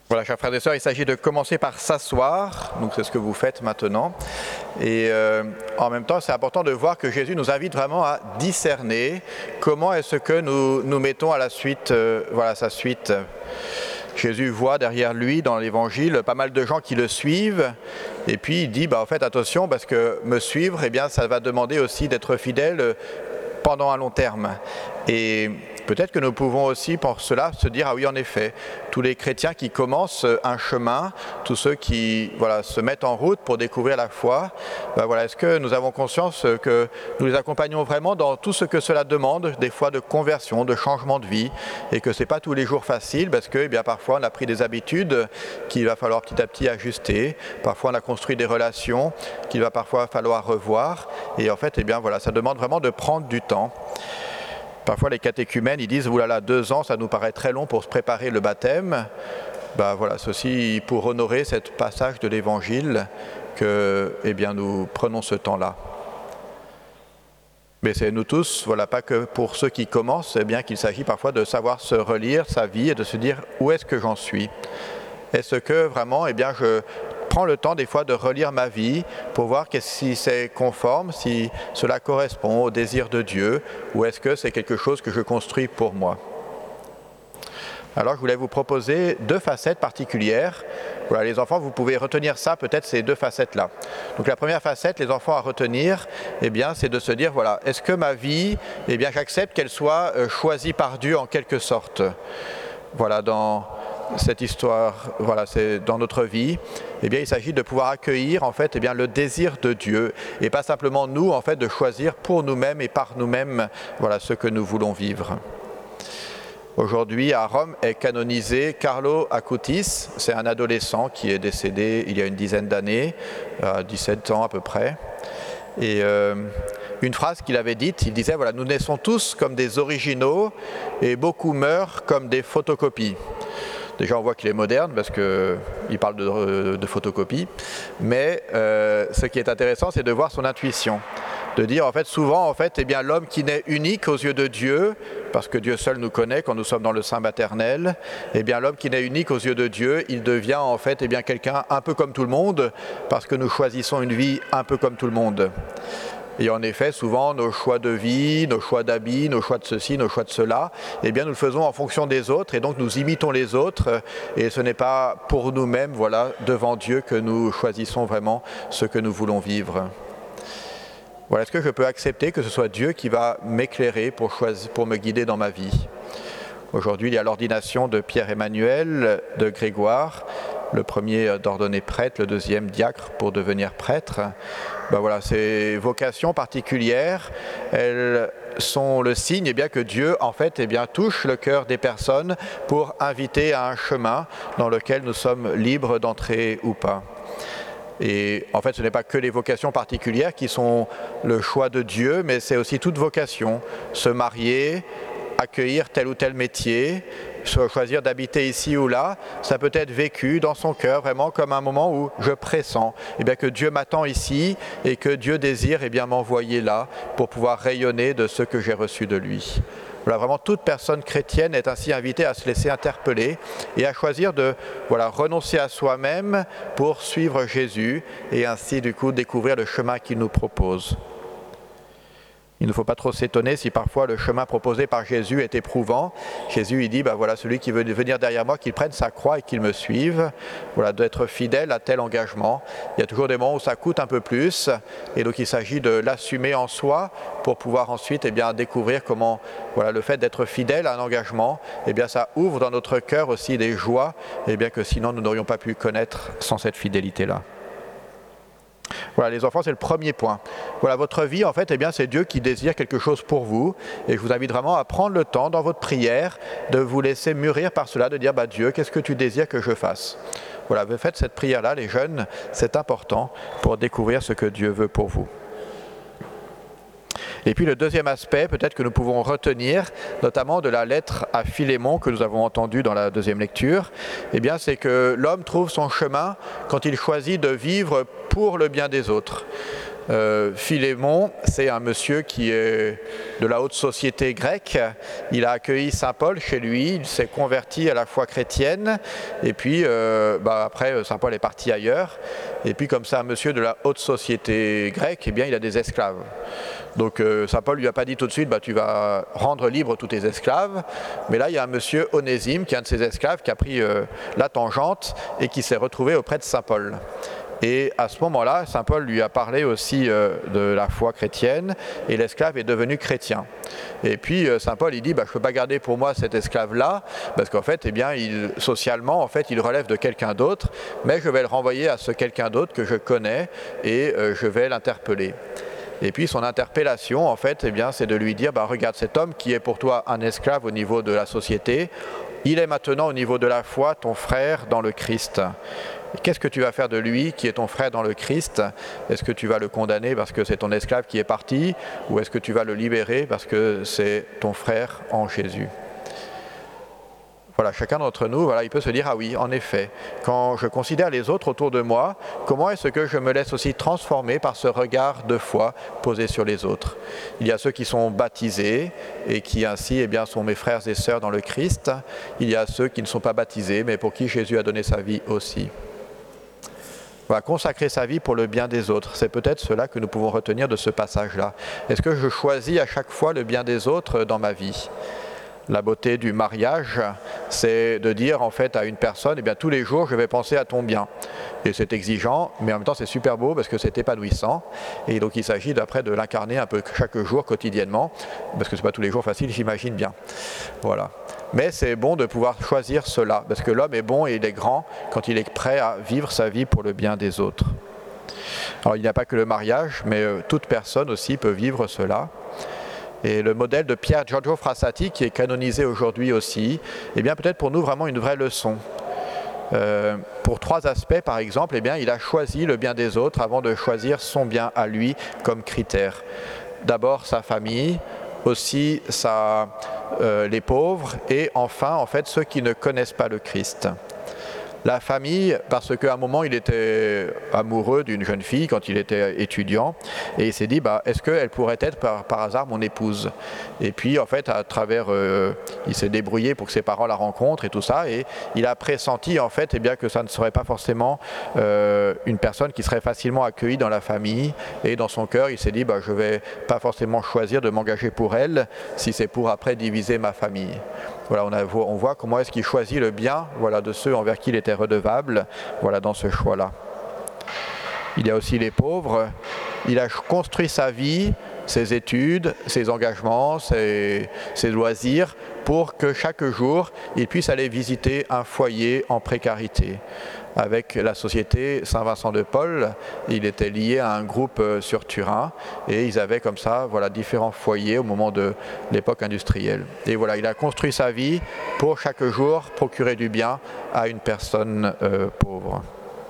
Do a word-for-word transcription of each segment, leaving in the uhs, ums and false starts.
Voilà, chers frères et sœurs, il s'agit de commencer par s'asseoir, donc c'est ce que vous faites maintenant. Et euh, en même temps, c'est important de voir que Jésus nous invite vraiment à discerner comment est-ce que nous nous mettons à la suite, euh, voilà, sa suite. Jésus voit derrière lui, dans l'évangile, pas mal de gens qui le suivent, et puis il dit, bah, en fait, attention, parce que me suivre, eh bien, ça va demander aussi d'être fidèle pendant un long terme. Et peut-être que nous pouvons aussi, pour cela, se dire, ah oui, en effet, tous les chrétiens qui commencent un chemin, tous ceux qui voilà, se mettent en route pour découvrir la foi, ben voilà, est-ce que nous avons conscience que nous les accompagnons vraiment dans tout ce que cela demande, des fois de conversion, de changement de vie, et que ce n'est pas tous les jours facile, parce que eh bien, parfois on a pris des habitudes qu'il va falloir petit à petit ajuster, parfois on a construit des relations qu'il va parfois falloir revoir, et en fait, eh bien, voilà, ça demande vraiment de prendre du temps. Parfois, les catéchumènes, ils disent, oulala, deux ans, ça nous paraît très long pour se préparer le baptême. Ben voilà, ceci pour honorer ce passage de l'Évangile, que, eh bien, nous prenons ce temps-là. Mais c'est nous tous, voilà, pas que pour ceux qui commencent, eh bien qu'il s'agit parfois de savoir se relire sa vie et de se dire, où est-ce que j'en suis ? Est-ce que vraiment, eh bien, je prends le temps des fois de relire ma vie pour voir si c'est conforme, si cela correspond au désir de Dieu, ou est-ce que c'est quelque chose que je construis pour moi ? Alors je voulais vous proposer deux facettes particulières. Voilà, les enfants, vous pouvez retenir ça, peut-être ces deux facettes-là. Donc la première facette, les enfants à retenir, eh bien, c'est de se dire, voilà, est-ce que ma vie, eh bien, j'accepte qu'elle soit euh, choisie par Dieu en quelque sorte ? Voilà, dans cette histoire, voilà, c'est dans notre vie, eh bien, il s'agit de pouvoir accueillir en fait, eh bien, le désir de Dieu et pas simplement nous, en fait, de choisir pour nous-mêmes et par nous-mêmes, voilà, ce que nous voulons vivre. Aujourd'hui, à Rome, est canonisé Carlo Acutis. C'est un adolescent qui est décédé il y a une dizaine d'années, à dix-sept ans à peu près. Et euh, une phrase qu'il avait dite, il disait, voilà, nous naissons tous comme des originaux et beaucoup meurent comme des photocopies. Déjà, on voit qu'il est moderne parce qu'il parle de, de photocopie. Mais euh, ce qui est intéressant, c'est de voir son intuition. De dire, en fait, souvent, en fait, eh bien, l'homme qui naît unique aux yeux de Dieu, parce que Dieu seul nous connaît quand nous sommes dans le sein maternel, eh bien, l'homme qui naît unique aux yeux de Dieu, il devient, en fait, eh bien, quelqu'un un peu comme tout le monde, parce que nous choisissons une vie un peu comme tout le monde. Et en effet, souvent, nos choix de vie, nos choix d'habits, nos choix de ceci, nos choix de cela, eh bien, nous le faisons en fonction des autres, et donc nous imitons les autres, et ce n'est pas pour nous-mêmes, voilà, devant Dieu, que nous choisissons vraiment ce que nous voulons vivre. Voilà, est-ce que je peux accepter que ce soit Dieu qui va m'éclairer pour, choisir, pour me guider dans ma vie ? Aujourd'hui, il y a l'ordination de Pierre-Emmanuel, de Grégoire, le premier d'ordonner prêtre, le deuxième diacre pour devenir prêtre. Ben voilà, ces vocations particulières, elles sont le signe eh bien, que Dieu en fait, eh bien, touche le cœur des personnes pour inviter à un chemin dans lequel nous sommes libres d'entrer ou pas. Et en fait, ce n'est pas que les vocations particulières qui sont le choix de Dieu, mais c'est aussi toute vocation. Se marier, accueillir tel ou tel métier, choisir d'habiter ici ou là, ça peut être vécu dans son cœur vraiment comme un moment où je pressens eh bien, que Dieu m'attend ici et que Dieu désire eh bien, m'envoyer là pour pouvoir rayonner de ce que j'ai reçu de lui. Voilà, vraiment toute personne chrétienne est ainsi invitée à se laisser interpeller et à choisir de voilà, renoncer à soi-même pour suivre Jésus et ainsi du coup découvrir le chemin qu'il nous propose. Il ne faut pas trop s'étonner si parfois le chemin proposé par Jésus est éprouvant. Jésus il dit, ben voilà, celui qui veut venir derrière moi, qu'il prenne sa croix et qu'il me suive. Voilà, d'être fidèle à tel engagement. Il y a toujours des moments où ça coûte un peu plus, et donc il s'agit de l'assumer en soi pour pouvoir ensuite eh bien, découvrir comment voilà, le fait d'être fidèle à un engagement, eh bien, ça ouvre dans notre cœur aussi des joies eh bien, que sinon nous n'aurions pas pu connaître sans cette fidélité-là. Voilà, les enfants, c'est le premier point. Voilà, votre vie, en fait, eh bien, c'est Dieu qui désire quelque chose pour vous. Et je vous invite vraiment à prendre le temps dans votre prière de vous laisser mûrir par cela, de dire, bah, Dieu, qu'est-ce que tu désires que je fasse ? Voilà, vous faites cette prière-là, les jeunes, c'est important pour découvrir ce que Dieu veut pour vous. Et puis le deuxième aspect, peut-être que nous pouvons retenir, notamment de la lettre à Philémon que nous avons entendue dans la deuxième lecture, eh bien, c'est que l'homme trouve son chemin quand il choisit de vivre pour le bien des autres. Euh, Philémon, c'est un monsieur qui est de la haute société grecque. Il a accueilli saint Paul chez lui, il s'est converti à la foi chrétienne, et puis euh, bah, après saint Paul est parti ailleurs. Et puis comme c'est un monsieur de la haute société grecque, eh bien il a des esclaves. Donc euh, saint Paul lui a pas dit tout de suite, bah, tu vas rendre libre tous tes esclaves. Mais là il y a un monsieur Onésime, qui est un de ses esclaves, qui a pris euh, la tangente et qui s'est retrouvé auprès de saint Paul. Et à ce moment-là, saint Paul lui a parlé aussi euh, de la foi chrétienne, et l'esclave est devenu chrétien. Et puis euh, saint Paul il dit bah, je ne peux pas garder pour moi cet esclave-là, parce qu'en fait, eh bien, il, socialement, en fait, il relève de quelqu'un d'autre, mais je vais le renvoyer à ce quelqu'un d'autre que je connais, et euh, je vais l'interpeller. Et puis son interpellation, en fait, eh bien, c'est de lui dire bah, regarde, cet homme qui est pour toi un esclave au niveau de la société, il est maintenant au niveau de la foi ton frère dans le Christ. Qu'est-ce que tu vas faire de lui qui est ton frère dans le Christ? Est-ce que tu vas le condamner parce que c'est ton esclave qui est parti, ou est-ce que tu vas le libérer parce que c'est ton frère en Jésus? Voilà, chacun d'entre nous, voilà, il peut se dire, ah oui, en effet, quand je considère les autres autour de moi, comment est-ce que je me laisse aussi transformer par ce regard de foi posé sur les autres? Il y a ceux qui sont baptisés et qui ainsi eh bien, sont mes frères et sœurs dans le Christ. Il y a ceux qui ne sont pas baptisés, mais pour qui Jésus a donné sa vie aussi. Voilà, consacrer sa vie pour le bien des autres, c'est peut-être cela que nous pouvons retenir de ce passage-là. Est-ce que je choisis à chaque fois le bien des autres dans ma vie? La beauté du mariage, c'est de dire en fait à une personne, eh bien tous les jours je vais penser à ton bien. Et c'est exigeant, mais en même temps c'est super beau parce que c'est épanouissant. Et donc il s'agit d'après de l'incarner un peu chaque jour, quotidiennement, parce que c'est pas tous les jours facile, j'imagine bien. Voilà. Mais c'est bon de pouvoir choisir cela, parce que l'homme est bon et il est grand quand il est prêt à vivre sa vie pour le bien des autres. Alors il n'y a pas que le mariage, mais euh, toute personne aussi peut vivre cela. Et le modèle de Pier Giorgio Frassati, qui est canonisé aujourd'hui aussi, eh bien peut-être pour nous vraiment une vraie leçon. Euh, pour trois aspects, par exemple, eh bien, il a choisi le bien des autres avant de choisir son bien à lui comme critère. D'abord sa famille, aussi sa, euh, les pauvres, et enfin, en fait, ceux qui ne connaissent pas le Christ. La famille, parce qu'à un moment, il était amoureux d'une jeune fille quand il était étudiant, et il s'est dit, bah, est-ce qu'elle pourrait être par, par hasard mon épouse? Et puis, en fait, à travers, euh, il s'est débrouillé pour que ses parents la rencontrent et tout ça, et il a pressenti, en fait, eh bien, que ça ne serait pas forcément euh, une personne qui serait facilement accueillie dans la famille, et dans son cœur, il s'est dit, bah, je ne vais pas forcément choisir de m'engager pour elle, si c'est pour après diviser ma famille. Voilà, on, a, on voit comment est-ce qu'il choisit le bien, voilà, de ceux envers qui il était redevable, voilà, dans ce choix-là. Il y a aussi les pauvres. Il a construit sa vie, ses études, ses engagements, ses, ses loisirs, pour que chaque jour, il puisse aller visiter un foyer en précarité. Avec la société Saint-Vincent de Paul, il était lié à un groupe sur Turin, et ils avaient comme ça, voilà, différents foyers au moment de l'époque industrielle. Et voilà, il a construit sa vie pour chaque jour procurer du bien à une personne euh, pauvre.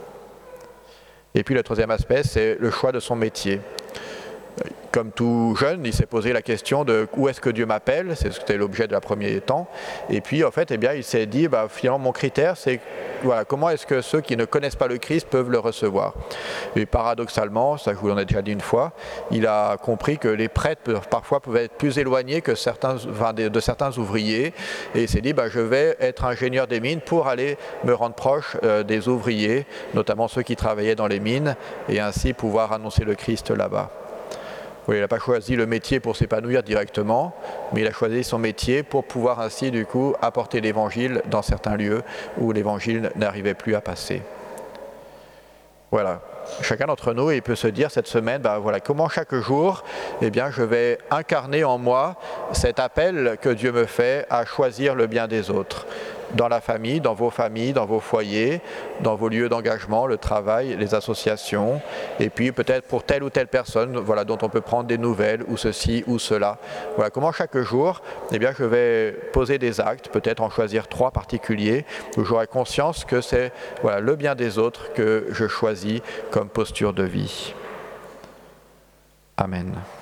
Et puis le troisième aspect, c'est le choix de son métier. Comme tout jeune, il s'est posé la question de où est-ce que Dieu m'appelle, c'était l'objet de la première temps. Et puis en fait, eh bien, il s'est dit, bah, finalement mon critère, c'est voilà, comment est-ce que ceux qui ne connaissent pas le Christ peuvent le recevoir. Et paradoxalement, ça je vous l'en ai déjà dit une fois, il a compris que les prêtres parfois pouvaient être plus éloignés que certains, enfin, de, de certains ouvriers. Et il s'est dit, bah, je vais être ingénieur des mines pour aller me rendre proche euh, des ouvriers, notamment ceux qui travaillaient dans les mines, et ainsi pouvoir annoncer le Christ là-bas. Oui, il n'a pas choisi le métier pour s'épanouir directement, mais il a choisi son métier pour pouvoir ainsi, du coup, apporter l'évangile dans certains lieux où l'évangile n'arrivait plus à passer. Voilà. Chacun d'entre nous, il peut se dire cette semaine, ben voilà, comment chaque jour, eh bien, je vais incarner en moi cet appel que Dieu me fait à choisir le bien des autres. Dans la famille, dans vos familles, dans vos foyers, dans vos lieux d'engagement, le travail, les associations, et puis peut-être pour telle ou telle personne, voilà, dont on peut prendre des nouvelles, ou ceci, ou cela. Voilà, comment chaque jour, eh bien, je vais poser des actes, peut-être en choisir trois particuliers, où j'aurai conscience que c'est voilà, le bien des autres que je choisis comme posture de vie. Amen.